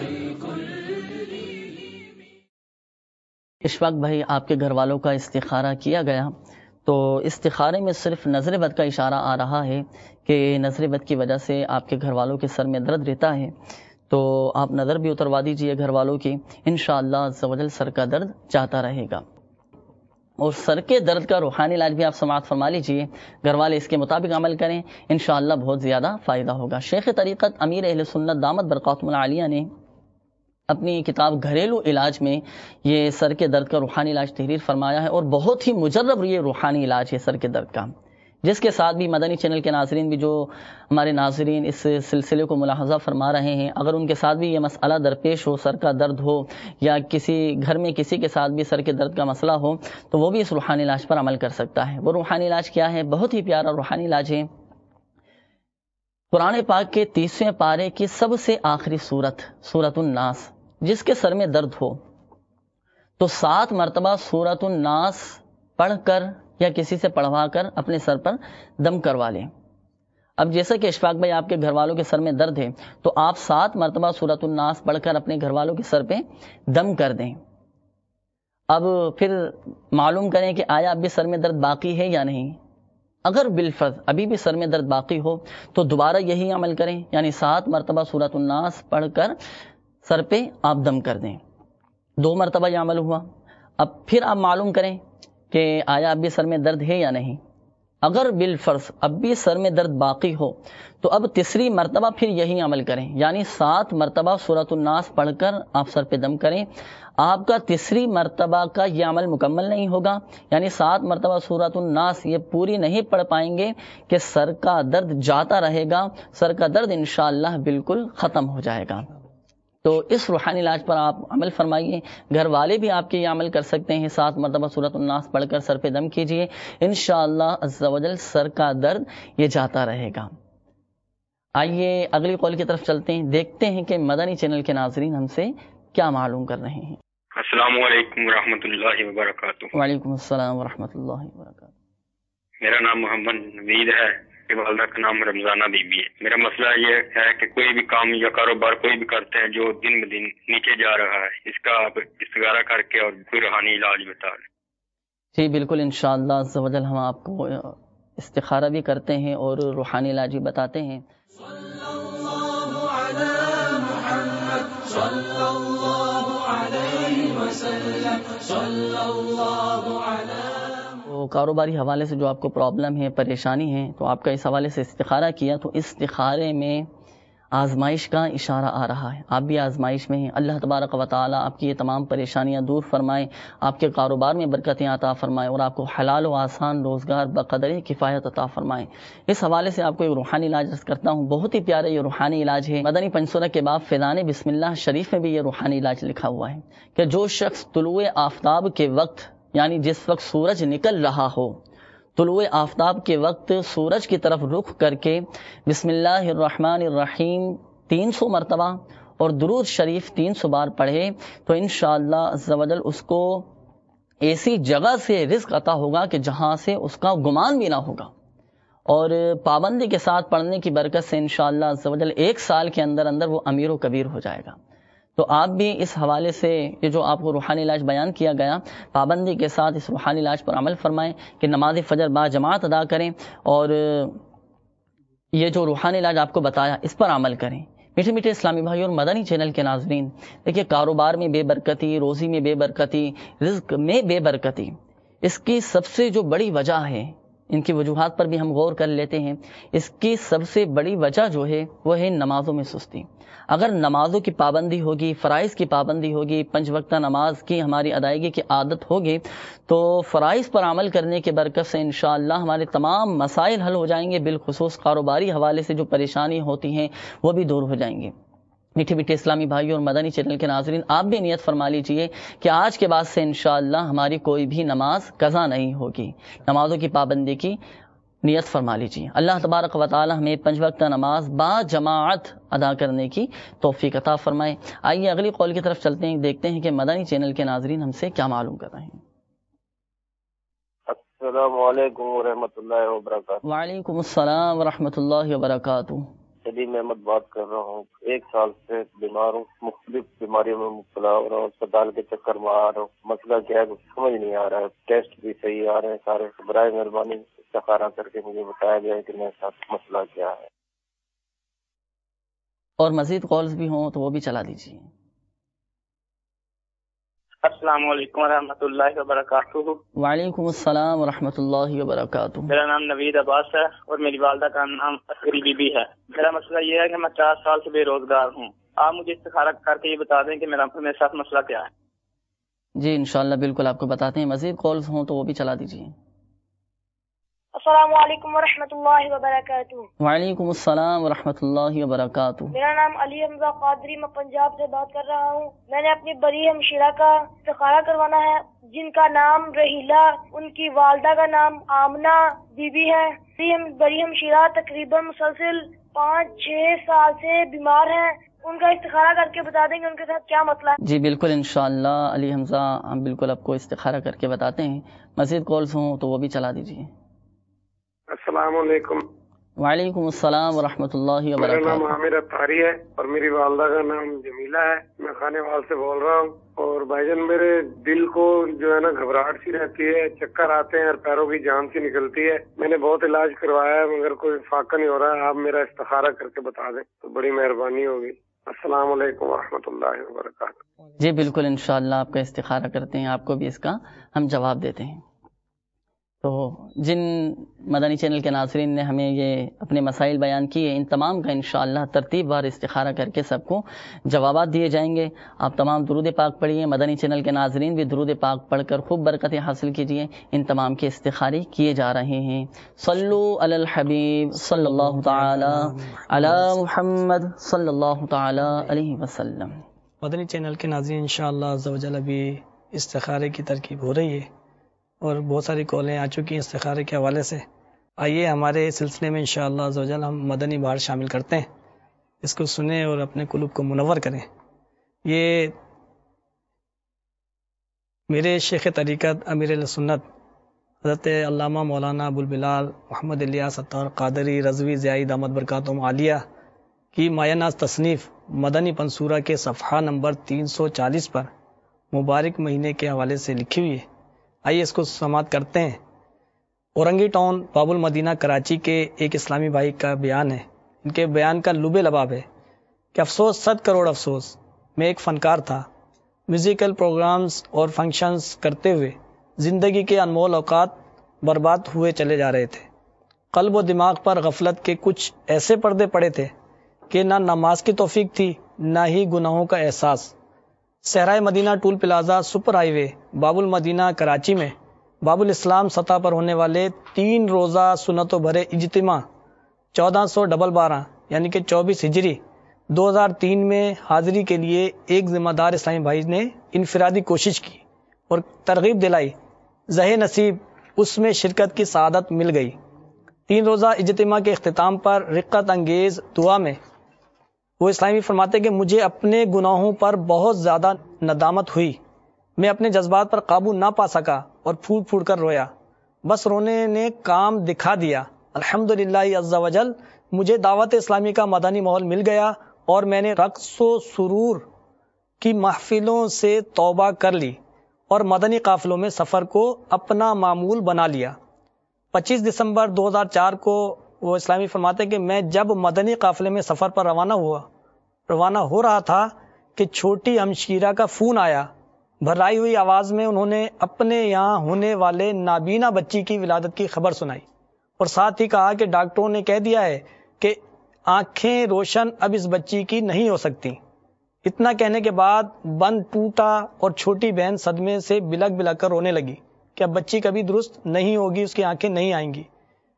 كلهم۔
اشفاق بھائی، آپ کے گھر والوں کا استخارہ کیا گیا تو استخارے میں صرف نظر بد کا اشارہ آ رہا ہے کہ نظر بد کی وجہ سے آپ کے گھر والوں کے سر میں درد رہتا ہے، تو آپ نظر بھی اتروا دیجئے گھر والوں کی، انشاءاللہ عز و جل سر کا درد جاتا رہے گا۔ اور سر کے درد کا روحانی علاج بھی آپ سماعت فرما لیجئے، گھر والے اس کے مطابق عمل کریں، انشاءاللہ بہت زیادہ فائدہ ہوگا۔ شیخ طریقت امیر اہل سنت دامت برکاتہم العالیہ نے اپنی کتاب گھریلو علاج میں یہ سر کے درد کا روحانی علاج تحریر فرمایا ہے، اور بہت ہی مجرب یہ روحانی علاج ہے سر کے درد کا، جس کے ساتھ بھی مدنی چینل کے ناظرین بھی جو ہمارے ناظرین اس سلسلے کو ملاحظہ فرما رہے ہیں، اگر ان کے ساتھ بھی یہ مسئلہ درپیش ہو، سر کا درد ہو یا کسی گھر میں کسی کے ساتھ بھی سر کے درد کا مسئلہ ہو، تو وہ بھی اس روحانی علاج پر عمل کر سکتا ہے۔ وہ روحانی علاج کیا ہے؟ بہت ہی پیارا روحانی علاج ہے۔ قرآن پاک کے تیسویں پارے کی سب سے آخری سورت سورۃ الناس، جس کے سر میں درد ہو تو سات مرتبہ سورۃ الناس پڑھ کر یا کسی سے پڑھوا کر اپنے سر پر دم کروا لیں۔ اب جیسا کہ اشفاق بھائی آپ کے گھر والوں کے سر میں درد ہے تو آپ سات مرتبہ سورۃ الناس پڑھ کر اپنے گھر والوں کے سر پہ دم کر دیں۔ اب پھر معلوم کریں کہ آیا اب بھی سر میں درد باقی ہے یا نہیں۔ اگر بالفرض ابھی بھی سر میں درد باقی ہو تو دوبارہ یہی عمل کریں، یعنی سات مرتبہ سورۃ الناس پڑھ کر سر پہ آپ دم کر دیں۔ دو مرتبہ یہ عمل ہوا۔ اب پھر آپ معلوم کریں کہ آیا اب بھی سر میں درد ہے یا نہیں۔ اگر بالفرض اب بھی سر میں درد باقی ہو تو اب تیسری مرتبہ پھر یہی عمل کریں، یعنی سات مرتبہ سورۃ الناس پڑھ کر آپ سر پہ دم کریں۔ آپ کا تیسری مرتبہ کا یہ عمل مکمل نہیں ہوگا، یعنی سات مرتبہ سورۃ الناس یہ پوری نہیں پڑھ پائیں گے کہ سر کا درد جاتا رہے گا، سر کا درد انشاءاللہ بالکل ختم ہو جائے گا۔ تو اس روحانی علاج پر آپ عمل فرمائیے۔ گھر والے بھی آپ کے یہ عمل کر سکتے ہیں، سات مرتبہ سورۃ الناس پڑھ کر سر پہ دم کیجئے، انشاءاللہ عز و جل سر کا درد یہ جاتا رہے گا۔ آئیے اگلی قول کی طرف چلتے ہیں، دیکھتے ہیں کہ مدنی چینل کے ناظرین ہم سے کیا معلوم کر رہے ہیں۔
السلام علیکم ورحمۃ اللہ وبرکاتہ۔
وعلیکم السلام ورحمۃ اللہ وبرکاتہ۔
میرا نام محمد نوید ہے، والدہ کا نام رمضانہ بی بی ہے۔ میرا مسئلہ یہ ہے کہ کوئی بھی کام یا کاروبار کوئی بھی کرتے ہیں جو دن ب دن نیچے جا رہا ہے، اس کا آپ استخارہ کر کے اور کوئی روحانی علاج بتا دیں۔
جی بالکل، انشاءاللہ عز و جل ہم آپ کو استخارہ بھی کرتے ہیں اور روحانی علاج بھی بتاتے ہیں۔
صلی اللہ علی محمد صلی اللہ علیہ وسلم صلی اللہ علی۔
تو کاروباری حوالے سے جو آپ کو پرابلم ہے، پریشانی ہے، تو آپ کا اس حوالے سے استخارہ کیا تو استخارے میں آزمائش کا اشارہ آ رہا ہے، آپ بھی آزمائش میں ہیں۔ اللہ تبارک و تعالی آپ کی یہ تمام پریشانیاں دور فرمائے، آپ کے کاروبار میں برکتیں عطا فرمائے اور آپ کو حلال و آسان روزگار بقدر کفایت عطا فرمائے۔ اس حوالے سے آپ کو ایک روحانی علاج عرض کرتا ہوں، بہت ہی پیارا یہ روحانی علاج ہے۔ مدنی پنسورہ کے بعد فیضان بسم اللہ شریف میں بھی یہ روحانی علاج لکھا ہوا ہے کہ جو شخص طلوع آفتاب کے وقت، یعنی جس وقت سورج نکل رہا ہو، طلوع آفتاب کے وقت سورج کی طرف رخ کر کے بسم اللہ الرحمن الرحیم تین سو مرتبہ اور درود شریف تین سو بار پڑھے تو انشاءاللہ عز و جل اس کو ایسی جگہ سے رزق عطا ہوگا کہ جہاں سے اس کا گمان بھی نہ ہوگا، اور پابندی کے ساتھ پڑھنے کی برکت سے انشاءاللہ عز و جل ایک سال کے اندر اندر وہ امیر و کبیر ہو جائے گا۔ تو آپ بھی اس حوالے سے یہ جو آپ کو روحانی علاج بیان کیا گیا، پابندی کے ساتھ اس روحانی علاج پر عمل فرمائیں کہ نماز فجر با جماعت ادا کریں اور یہ جو روحانی علاج آپ کو بتایا اس پر عمل کریں۔ میٹھے میٹھے اسلامی بھائی اور مدنی چینل کے ناظرین، دیکھیے کاروبار میں بے برکتی، روزی میں بے برکتی، رزق میں بے برکتی، اس کی سب سے جو بڑی وجہ ہے، ان کی وجوہات پر بھی ہم غور کر لیتے ہیں۔ اس کی سب سے بڑی وجہ جو ہے وہ ہے نمازوں میں سستی۔ اگر نمازوں کی پابندی ہوگی، فرائض کی پابندی ہوگی، پنج وقتہ نماز کی ہماری ادائیگی کی عادت ہوگی تو فرائض پر عمل کرنے کی برکت سے انشاءاللہ ہمارے تمام مسائل حل ہو جائیں گے، بالخصوص کاروباری حوالے سے جو پریشانی ہوتی ہیں وہ بھی دور ہو جائیں گے۔ میٹھے میٹھے اسلامی بھائی اور مدنی چینل کے ناظرین، آپ بھی نیت فرما لیجئے کہ آج کے بعد سے انشاءاللہ ہماری کوئی بھی نماز قضا نہیں ہوگی، نمازوں کی پابندی کی نیت فرما لیجیے۔ اللہ تبارک و تعالی ہمیں پنج وقتہ نماز با جماعت ادا کرنے کی توفیق عطا فرمائے۔ آئیے اگلی قول کی طرف چلتے ہیں، دیکھتے ہیں کہ مدنی چینل کے ناظرین ہم سے کیا معلوم کر رہے ہیں۔
السلام علیکم ورحمۃ اللہ وبرکاتہ۔
وعلیکم السلام ورحمۃ اللہ وبرکاتہ۔
سلیم احمد بات کر رہا ہوں، ایک سال سے بیمار ہوں، مختلف بیماریوں میں مبتلا ہو رہا ہوں، اسپتال کے چکر میں آ رہا ہوں، مسئلہ کیا ہے سمجھ نہیں آ رہا ہے، ٹیسٹ بھی صحیح آ رہے ہیں سارے، برائے مہربانی استخارہ کر کے مجھے بتایا جائے کہ میرے ساتھ مسئلہ کیا ہے۔
اور مزید کالز بھی ہوں تو وہ بھی چلا دیجیے۔
السلام علیکم ورحمۃ اللہ وبرکاتہ۔
وعلیکم السلام ورحمۃ اللہ وبرکاتہ۔
میرا نام نوید عباس ہے اور میری والدہ کا نام عسکری بی بی ہے۔ میرا مسئلہ یہ ہے کہ میں چار سال سے بے روزگار ہوں، آپ مجھے استخارہ کر کے یہ بتا دیں کہ میرا میرے ساتھ مسئلہ کیا ہے۔
جی انشاءاللہ بالکل آپ کو بتاتے ہیں، مزید کالز ہوں تو وہ بھی چلا دیجیے۔
السلام علیکم ورحمۃ اللہ وبرکاتہ۔
وعلیکم السلام ورحمۃ اللہ وبرکاتہ۔
میرا نام علی حمزہ قادری، میں پنجاب سے بات کر رہا ہوں۔ میں نے اپنی بری ہمشیرہ کا استخارہ کروانا ہے جن کا نام رحیلہ، ان کی والدہ کا نام آمنہ بی بی ہے۔ بری ہمشیرہ تقریباً مسلسل پانچ چھ سال سے بیمار ہیں، ان کا استخارہ کر کے بتا دیں گے ان کے ساتھ کیا مسئلہ ہے؟
جی بالکل انشاءاللہ علی حمزہ، ہم بالکل آپ کو استخارہ کر کے بتاتے ہیں. مزید کالز ہوں تو وہ بھی چلا دیجیے.
السلام علیکم.
وعلیکم السلام ورحمۃ اللہ وبرکاتہ.
میرا نام عامر اطہاری ہے اور میری والدہ کا نام جمیلہ ہے. میں خانے وال سے بول رہا ہوں. اور بھائی جان میرے دل کو جو ہے نا گھبراہٹ سی رہتی ہے، چکر آتے ہیں اور پیروں کی جان سی نکلتی ہے. میں نے بہت علاج کروایا ہے مگر کوئی فائدہ نہیں ہو رہا ہے. آپ میرا استخارہ کر کے بتا دیں تو بڑی مہربانی ہوگی. السلام علیکم ورحمۃ اللہ وبرکاتہ.
جی بالکل انشاءاللہ آپ کا استخارہ کرتے ہیں، آپ کو بھی اس کا ہم جواب دیتے ہیں. تو جن مدنی چینل کے ناظرین نے ہمیں یہ اپنے مسائل بیان کیے، ان تمام کا انشاءاللہ ترتیب وار استخارہ کر کے سب کو جوابات دیے جائیں گے. آپ تمام درود پاک پڑھیے. مدنی چینل کے ناظرین بھی درود پاک پڑھ کر خوب برکتیں حاصل کیجیے. ان تمام کے استخارے کیے جا رہے ہیں. صلو علی الحبیب صلی اللہ تعالی علی محمد صلی اللہ تعالی علیہ وسلم.
مدنی چینل کے ناظرین انشاءاللہ عز و جل ابھی استخارے کی ترکیب ہو رہی ہے اور بہت ساری کالیں آ چکی ہیں استخارے کے حوالے سے. آئیے ہمارے سلسلے میں انشاءاللہ عز و جل ہم مدنی بہار شامل کرتے ہیں. اس کو سنیں اور اپنے قلوب کو منور کریں. یہ میرے شیخ طریقت امیر سنت حضرت علامہ مولانا ابوالبلال محمد الیاس عطار قادری رضوی زیائی دامت برکاتہم عالیہ کی مایہ ناز تصنیف مدنی پنصورہ کے صفحہ نمبر تین سو چالیس پر مبارک مہینے کے حوالے سے لکھی ہوئی ہے. آئیے اس کو سماعت کرتے ہیں. اورنگی ٹاؤن باب المدینہ کراچی کے ایک اسلامی بھائی کا بیان ہے. ان کے بیان کا لب لباب ہے کہ افسوس صد کروڑ افسوس، میں ایک فنکار تھا. میوزیکل پروگرامز اور فنکشنز کرتے ہوئے زندگی کے انمول اوقات برباد ہوئے چلے جا رہے تھے. قلب و دماغ پر غفلت کے کچھ ایسے پردے پڑے تھے کہ نہ نماز کی توفیق تھی نہ ہی گناہوں کا احساس. صحرائے مدینہ ٹول پلازا سپر ہائی وے باب المدینہ کراچی میں باب الاسلام سطح پر ہونے والے تین روزہ سنت و بھرے اجتماع چودہ سو ڈبل بارہ یعنی کہ چوبیس ہجری دو ہزار تین میں حاضری کے لیے ایک ذمہ دار اسلامی بھائی نے انفرادی کوشش کی اور ترغیب دلائی. زہ نصیب اس میں شرکت کی سعادت مل گئی. تین روزہ اجتماع کے اختتام پر رقت انگیز دعا میں وہ اسلامی فرماتے کہ مجھے اپنے گناہوں پر بہت زیادہ ندامت ہوئی. میں اپنے جذبات پر قابو نہ پا سکا اور پھوٹ پھوٹ کر رویا. بس رونے نے کام دکھا دیا. الحمدللہ عز و جل مجھے دعوت اسلامی کا مدنی ماحول مل گیا اور میں نے رقص و سرور کی محفلوں سے توبہ کر لی اور مدنی قافلوں میں سفر کو اپنا معمول بنا لیا. پچیس دسمبر دو ہزار چار کو وہ اسلامی فرماتے کہ میں جب مدنی قافلے میں سفر پر روانہ ہوا روانہ ہو رہا تھا کہ چھوٹی ہمشیرہ کا فون آیا. بھرائی ہوئی آواز میں انہوں نے اپنے یہاں ہونے والے نابینا بچی کی ولادت کی خبر سنائی اور ساتھ ہی کہا کہ ڈاکٹروں نے کہہ دیا ہے کہ آنکھیں روشن اب اس بچی کی نہیں ہو سکتی. اتنا کہنے کے بعد بند ٹوٹا اور چھوٹی بہن صدمے سے بلک بلک کر رونے لگی کہ اب بچی کبھی درست نہیں ہوگی، اس کی آنکھیں نہیں آئیں گی.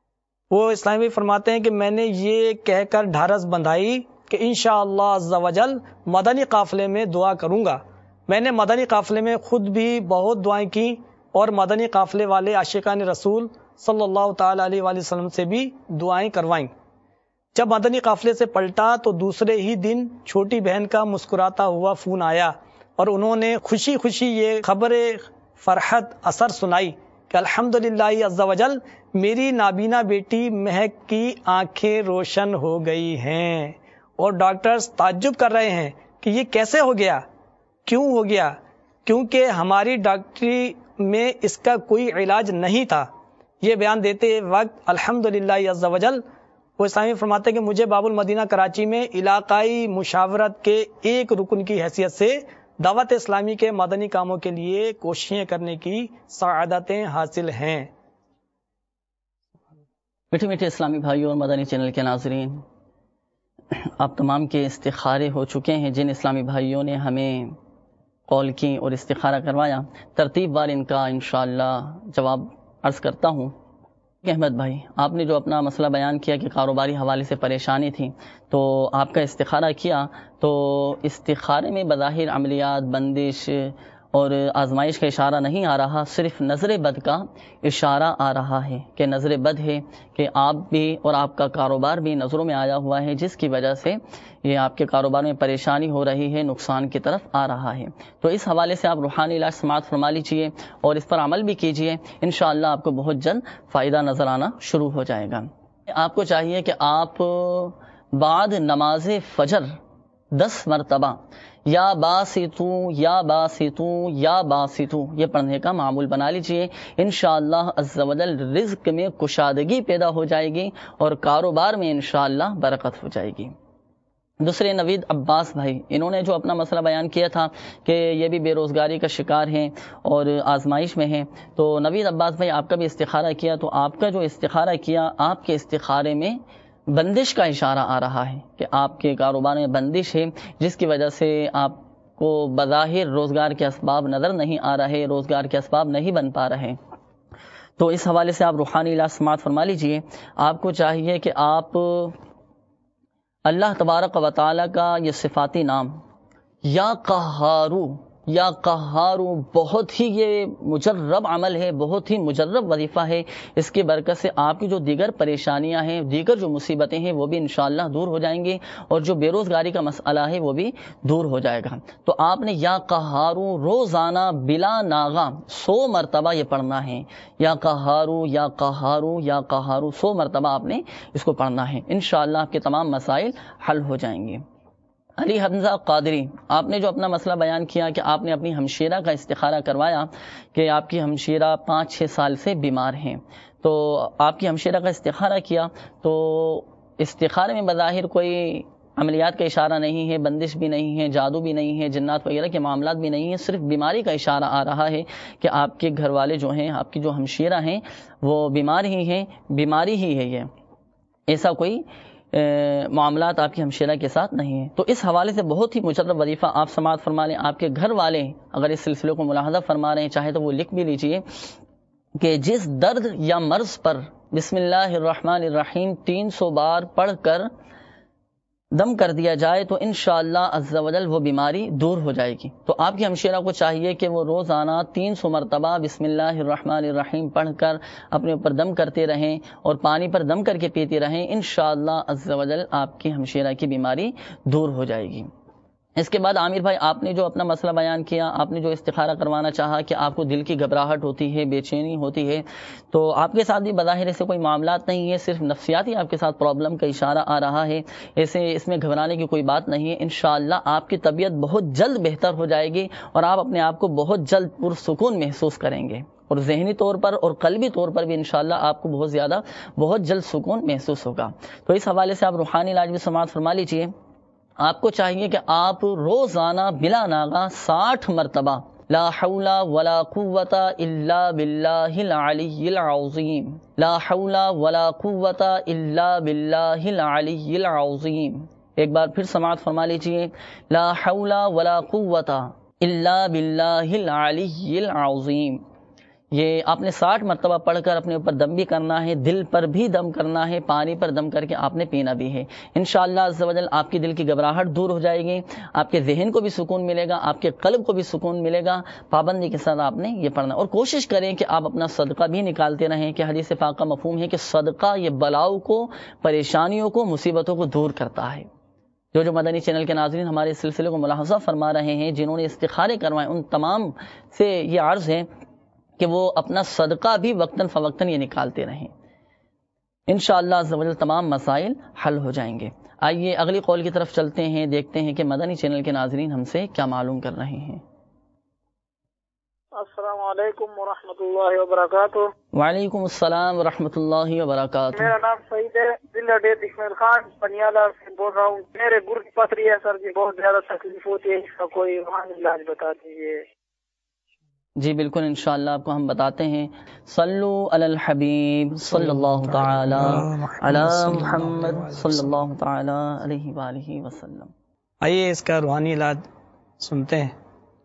وہ اسلامی فرماتے ہیں کہ میں نے یہ کہہ کر ڈھارس بندھائی کہ انشاءاللہ عز و جل مدنی قافلے میں دعا کروں گا. میں نے مدنی قافلے میں خود بھی بہت دعائیں کی اور مدنی قافلے والے عاشقان رسول صلی اللہ تعالی علیہ وآلہ وسلم سے بھی دعائیں کروائیں. جب مدنی قافلے سے پلٹا تو دوسرے ہی دن چھوٹی بہن کا مسکراتا ہوا فون آیا اور انہوں نے خوشی خوشی یہ خبر فرحت اثر سنائی کہ الحمدللہ عز و جل میری نابینا بیٹی مہک کی آنکھیں روشن ہو گئی ہیں. اور ڈاکٹرز تعجب کر رہے ہیں کہ یہ کیسے ہو گیا، کیوں ہو گیا؟ کیونکہ ہماری ڈاکٹری میں اس کا کوئی علاج نہیں تھا. یہ بیان دیتے وقت الحمدللہ عز و جل وہ اسلامی فرماتے کہ مجھے باب المدینہ کراچی میں علاقائی مشاورت کے ایک رکن کی حیثیت سے دعوت اسلامی کے مدنی کاموں کے لیے کوششیں کرنے کی سعادتیں حاصل ہیں.
میٹھے میٹھے اسلامی بھائیوں اور مدنی چینل کے ناظرین، آپ تمام کے استخارے ہو چکے ہیں. جن اسلامی بھائیوں نے ہمیں کال کی اور استخارہ کروایا، ترتیب وار ان کا انشاءاللہ جواب عرض کرتا ہوں. احمد بھائی، آپ نے جو اپنا مسئلہ بیان کیا کہ کاروباری حوالے سے پریشانی تھی تو آپ کا استخارہ کیا، تو استخارے میں بظاہر عملیات، بندش اور آزمائش کا اشارہ نہیں آ رہا، صرف نظر بد کا اشارہ آ رہا ہے کہ نظر بد ہے کہ آپ بھی اور آپ کا کاروبار بھی نظروں میں آیا ہوا ہے، جس کی وجہ سے یہ آپ کے کاروبار میں پریشانی ہو رہی ہے، نقصان کی طرف آ رہا ہے۔ تو اس حوالے سے آپ روحانی علاج سماعت فرما لیجیے اور اس پر عمل بھی کیجیے، انشاءاللہ آپ کو بہت جلد فائدہ نظر آنا شروع ہو جائے گا۔ آپ کو چاہیے کہ آپ بعد نماز فجر دس مرتبہ یا باسطو یا باسطو یا باسطو یہ پڑھنے کا معمول بنا لیجئے، انشاءاللہ عز و جل رزق میں کشادگی پیدا ہو جائے گی اور کاروبار میں انشاءاللہ برکت ہو جائے گی۔ دوسرے نوید عباس بھائی، انہوں نے جو اپنا مسئلہ بیان کیا تھا کہ یہ بھی بے روزگاری کا شکار ہیں اور آزمائش میں ہیں، تو نوید عباس بھائی آپ کا بھی استخارہ کیا، تو آپ کا جو استخارہ کیا، آپ کے استخارے میں بندش کا اشارہ آ رہا ہے کہ آپ کے کاروبار میں بندش ہے، جس کی وجہ سے آپ کو بظاہر روزگار کے اسباب نظر نہیں آ رہے، روزگار کے اسباب نہیں بن پا رہے۔ تو اس حوالے سے آپ روحانی علاج سماعت فرما لیجئے۔ آپ کو چاہیے کہ آپ اللہ تبارک و تعالی کا یہ صفاتی نام یا قہارو یا قہارو بہت ہی یہ مجرب عمل ہے، بہت ہی مجرب وظیفہ ہے، اس کی برکت سے آپ کی جو دیگر پریشانیاں ہیں، دیگر جو مصیبتیں ہیں وہ بھی انشاءاللہ دور ہو جائیں گی اور جو بے روزگاری کا مسئلہ ہے وہ بھی دور ہو جائے گا۔ تو آپ نے یا قہارو روزانہ بلا ناغہ سو مرتبہ یہ پڑھنا ہے، یا قہارو یا قہارو یا قہارو سو مرتبہ آپ نے اس کو پڑھنا ہے، انشاءاللہ آپ کے تمام مسائل حل ہو جائیں گے۔ علی حمزہ قادری، آپ نے جو اپنا مسئلہ بیان کیا کہ آپ نے اپنی ہمشیرہ کا استخارہ کروایا کہ آپ کی ہمشیرہ پانچ چھ سال سے بیمار ہیں، تو آپ کی ہمشیرہ کا استخارہ کیا تو استخارے میں بظاہر کوئی عملیات کا اشارہ نہیں ہے، بندش بھی نہیں ہے، جادو بھی نہیں ہے، جنات وغیرہ کے معاملات بھی نہیں ہیں، صرف بیماری کا اشارہ آ رہا ہے کہ آپ کے گھر والے جو ہیں، آپ کی جو ہمشیرہ ہیں وہ بیمار ہی ہیں، بیماری ہی ہے، یہ ایسا کوئی معاملات آپ کی ہمشیرہ کے ساتھ نہیں ہیں۔ تو اس حوالے سے بہت ہی مجرب وظیفہ آپ سماعت فرما لیں۔ آپ کے گھر والے اگر اس سلسلے کو ملاحظہ فرما رہے ہیں، چاہے تو وہ لکھ بھی لیجئے کہ جس درد یا مرض پر بسم اللہ الرحمن الرحیم تین سو بار پڑھ کر دم کر دیا جائے تو انشاءاللہ عز و جل وہ بیماری دور ہو جائے گی۔ تو آپ کی ہمشیرہ کو چاہیے کہ وہ روزانہ تین سو مرتبہ بسم اللہ الرحمن الرحیم پڑھ کر اپنے اوپر دم کرتے رہیں اور پانی پر دم کر کے پیتے رہیں، انشاءاللہ عز و جل آپ کی ہمشیرہ کی بیماری دور ہو جائے گی۔ اس کے بعد عامر بھائی، آپ نے جو اپنا مسئلہ بیان کیا، آپ نے جو استخارہ کروانا چاہا کہ آپ کو دل کی گھبراہٹ ہوتی ہے، بے چینی ہوتی ہے، تو آپ کے ساتھ بھی بظاہر سے کوئی معاملات نہیں ہے، صرف نفسیاتی آپ کے ساتھ پرابلم کا اشارہ آ رہا ہے، ایسے اس میں گھبرانے کی کوئی بات نہیں ہے۔ انشاءاللہ آپ کی طبیعت بہت جلد بہتر ہو جائے گی اور آپ اپنے آپ کو بہت جلد پرسکون محسوس کریں گے اور ذہنی طور پر اور قلبی طور پر بھی انشاءاللہ آپ کو بہت زیادہ بہت جلد سکون محسوس ہوگا۔ تو اس حوالے سے آپ روحانی علاج بھی سماعت فرما لیجئے۔ آپ کو چاہیے کہ آپ روزانہ بلا ناغہ ساٹھ مرتبہ لا حول ولا قوت الا باللہ العلی العظیم، لا حول ولا قوت الا باللہ العلی العظیم، ایک بار پھر سماعت فرما لیجئے، لا حول ولا قوت الا باللہ العلی العظیم۔ یہ آپ نے ساٹھ مرتبہ پڑھ کر اپنے اوپر دم بھی کرنا ہے، دل پر بھی دم کرنا ہے، پانی پر دم کر کے آپ نے پینا بھی ہے۔ انشاءاللہ عز و جل آپ کی دل کی گھبراہٹ دور ہو جائے گی، آپ کے ذہن کو بھی سکون ملے گا، آپ کے قلب کو بھی سکون ملے گا۔ پابندی کے ساتھ آپ نے یہ پڑھنا اور کوشش کریں کہ آپ اپنا صدقہ بھی نکالتے رہیں کہ حدیث پاک کا مفہوم ہے کہ صدقہ یہ بلاؤں کو، پریشانیوں کو، مصیبتوں کو دور کرتا ہے۔ جو جو مدنی چینل کے ناظرین ہمارے اس سلسلے کو ملاحظہ فرما رہے ہیں، جنہوں نے استخارے کروائے، ان تمام سے یہ عرض ہے کہ وہ اپنا صدقہ بھی وقتاً فوقتاً یہ نکالتے رہیں، انشاءاللہ عز و جل تمام مسائل حل ہو جائیں گے۔ آئیے اگلی قول کی طرف چلتے ہیں، دیکھتے ہیں کہ مدنی چینل کے ناظرین ہم سے کیا معلوم کر رہے ہیں۔
السلام علیکم ورحمۃ اللہ وبرکاتہ۔
وعلیکم السلام ورحمۃ اللہ وبرکاتہ۔
میرا نام سعید ہے، ضلع ڈیت اسماعیل خان پنیالہ سے بول رہا ہوں۔ میرے گرد کی پتھری ہے سر جی، بہت زیادہ تکلیف ہوتی ہے، اس کا کوئی روحانی علاج بتا دیجیے۔
جی بالکل، انشاءاللہ آپ کو ہم بتاتے ہیں۔ صلو علی الحبیب صلی اللہ تعالی علی محمد صلی اللہ تعالی علیہ وآلہ وسلم۔
آئیے اس کا روحانی علاج سنتے ہیں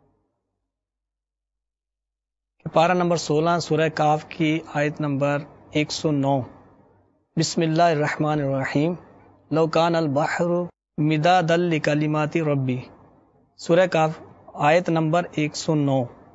کہ پارہ نمبر سولہ سورہ کاف کی آیت نمبر ایک سو نو، بسم اللہ الرحمن الرحیم، لو کان البحر مدادا لکلمات ربی، سورہ کاف آیت نمبر ایک سو نو۔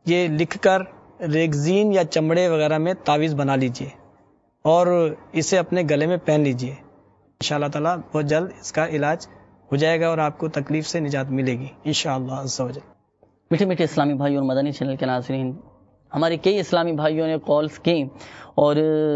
یہ لکھ کر ریگزین یا چمڑے وغیرہ میں تعویذ بنا لیجئے اور اسے اپنے گلے میں پہن لیجئے. انشاءاللہ تعالیٰ بہت جلد اس کا علاج ہو جائے گا اور آپ کو تکلیف سے نجات ملے گی انشاءاللہ عز و جل.
میٹھے میٹھے اسلامی بھائی اور مدنی چینل کے ناظرین، ہمارے کئی اسلامی بھائیوں نے کالز کی، اور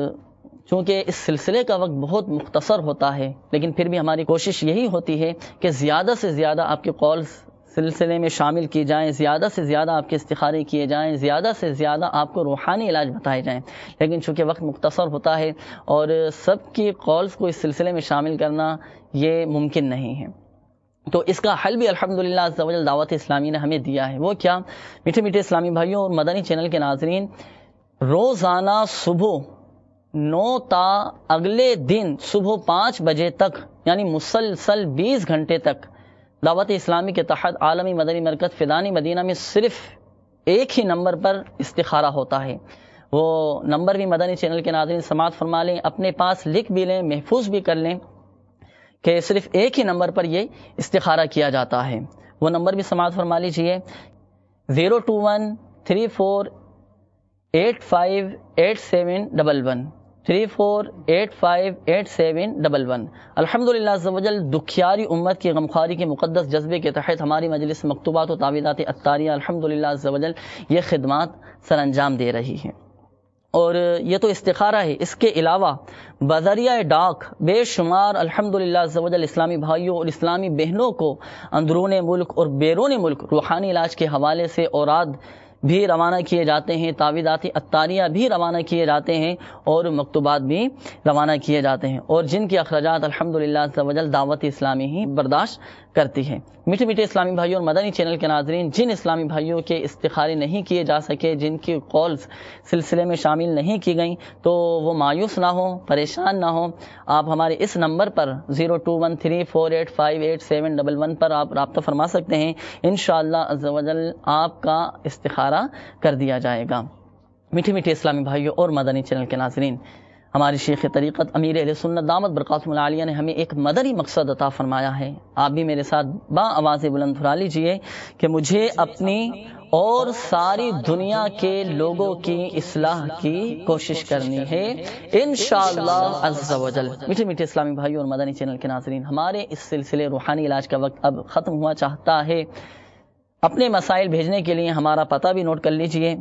چونکہ اس سلسلے کا وقت بہت مختصر ہوتا ہے، لیکن پھر بھی ہماری کوشش یہی ہوتی ہے کہ زیادہ سے زیادہ آپ کے کالز سلسلے میں شامل کی جائیں، زیادہ سے زیادہ آپ کے استخارے کیے جائیں، زیادہ سے زیادہ آپ کو روحانی علاج بتائے جائیں. لیکن چونکہ وقت مختصر ہوتا ہے اور سب کی کالز کو اس سلسلے میں شامل کرنا یہ ممکن نہیں ہے، تو اس کا حل بھی الحمدللہ عز و جل دعوت اسلامی نے ہمیں دیا ہے. وہ کیا؟ میٹھے میٹھے اسلامی بھائیوں اور مدنی چینل کے ناظرین، روزانہ صبح نو تا اگلے دن صبح پانچ بجے تک، یعنی مسلسل بیس گھنٹے تک دعوت اسلامی کے تحت عالمی مدنی مرکز فیضان مدینہ میں صرف ایک ہی نمبر پر استخارہ ہوتا ہے. وہ نمبر بھی مدنی چینل کے ناظرین سماعت فرما لیں، اپنے پاس لکھ بھی لیں، محفوظ بھی کر لیں کہ صرف ایک ہی نمبر پر یہ استخارہ کیا جاتا ہے. وہ نمبر بھی سماعت فرما لیجئے، zero two one three four eight five eight seven double one three four eight five eight seven double one. الحمدللہ عز و جل دکھیاری امت کی غمخواری کے مقدس جذبے کے تحت ہماری مجلس مکتوبات و تعویذات عطاریہ الحمدللہ عز و جل یہ خدمات سر انجام دے رہی ہے. اور یہ تو استخارہ ہے، اس کے علاوہ بذریعہ ڈاک بے شمار الحمدللہ عز و جل اسلامی بھائیوں اور اسلامی بہنوں کو اندرون ملک اور بیرون ملک روحانی علاج کے حوالے سے اوراد بھی روانہ کیے جاتے ہیں، تعویذاتی عطاریہ بھی روانہ کیے جاتے ہیں اور مکتوبات بھی روانہ کیے جاتے ہیں، اور جن کے اخراجات الحمدللہ عز و جل دعوت اسلامی ہی برداشت کرتی ہے. میٹھے میٹھے اسلامی بھائیوں اور مدنی چینل کے ناظرین، جن اسلامی بھائیوں کے استخارے نہیں کیے جا سکے، جن کی کالز سلسلے میں شامل نہیں کی گئیں، تو وہ مایوس نہ ہوں، پریشان نہ ہوں. آپ ہمارے اس نمبر پر zero two one three four eight five eight seven double one پر آپ رابطہ فرما سکتے ہیں. انشاءاللہ عز و جل آپ کا استخارہ کر دیا جائے گا. میٹھے میٹھے اسلامی بھائیوں اور مدنی چینل کے ناظرین، ہماری شیخ طریقت امیر اہل سنت دامت برکاتہم العالیہ نے ہمیں ایک مدنی مقصد عطا فرمایا ہے. آپ بھی میرے ساتھ با آواز بلند پھرا لیجئے کہ مجھے اپنی اور ساری دنیا کے لوگوں کی اصلاح کی کوشش کرنی ہے انشاءاللہ عز و جل. میٹھے میٹھے اسلامی بھائیوں اور مدنی چینل کے ناظرین، ہمارے اس سلسلے روحانی علاج کا وقت اب ختم ہوا چاہتا ہے. اپنے مسائل بھیجنے کے لیے ہمارا پتہ بھی نوٹ کر لیجئے.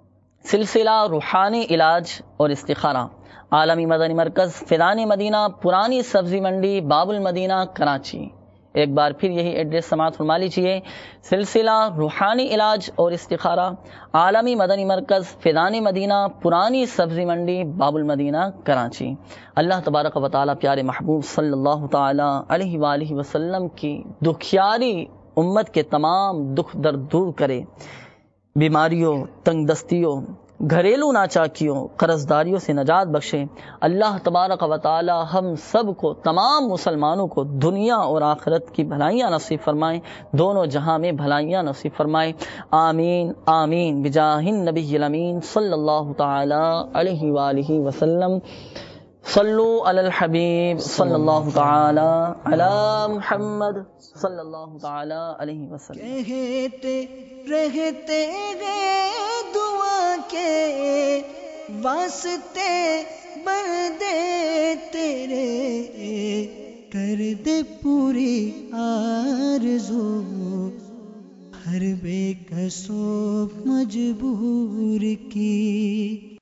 سلسلہ روحانی علاج اور استخارہ، عالمی مدنی مرکز فیضان مدینہ، پرانی سبزی منڈی، باب المدینہ، کراچی. ایک بار پھر یہی ایڈریس سماعت فرما لیجیے. سلسلہ روحانی علاج اور استخارہ، عالمی مدنی مرکز فیضان مدینہ، پرانی سبزی منڈی، باب المدینہ، کراچی. اللہ تبارک و تعالی پیارے محبوب صلی اللہ تعالی علیہ وآلہ وسلم کی دکھیاری امت کے تمام دکھ درد دور کرے، بیماریوں، تنگ دستیوں، گھریلو ناچاکیوں، قرض داریوں سے نجات بخشے. اللہ تبارک و تعالی ہم سب کو، تمام مسلمانوں کو دنیا اور آخرت کی بھلائیاں نصیب فرمائیں، دونوں جہاں میں بھلائیاں نصیب فرمائیں. آمین آمین بجاہ النبی الامین صلی اللہ تعالی علیہ وآلہ وسلم. صلو علی الحبیب صلی اللہ تعالی علی محمد صلی اللہ تعالی علیہ وسلم.
کہتے رہتے گئے دعا کے واسطے بندے تیرے، کر دے پوری آرزو ہر بے کسو مجبور کی.